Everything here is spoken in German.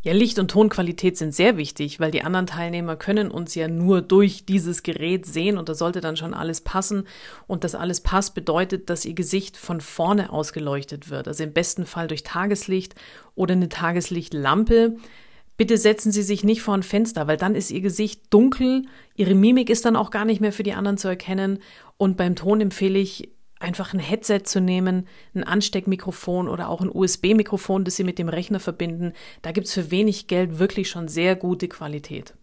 Ja, Licht- und Tonqualität sind sehr wichtig, weil die anderen Teilnehmer können uns ja nur durch dieses Gerät sehen und da sollte dann schon alles passen. Und dass alles passt, bedeutet, dass ihr Gesicht von vorne ausgeleuchtet wird. Also im besten Fall durch Tageslicht oder eine Tageslichtlampe. Bitte setzen Sie sich nicht vor ein Fenster, weil dann ist Ihr Gesicht dunkel, Ihre Mimik ist dann auch gar nicht mehr für die anderen zu erkennen. Und beim Ton empfehle ich, einfach ein Headset zu nehmen, ein Ansteckmikrofon oder auch ein USB-Mikrofon, das Sie mit dem Rechner verbinden. Da gibt es für wenig Geld wirklich schon sehr gute Qualität.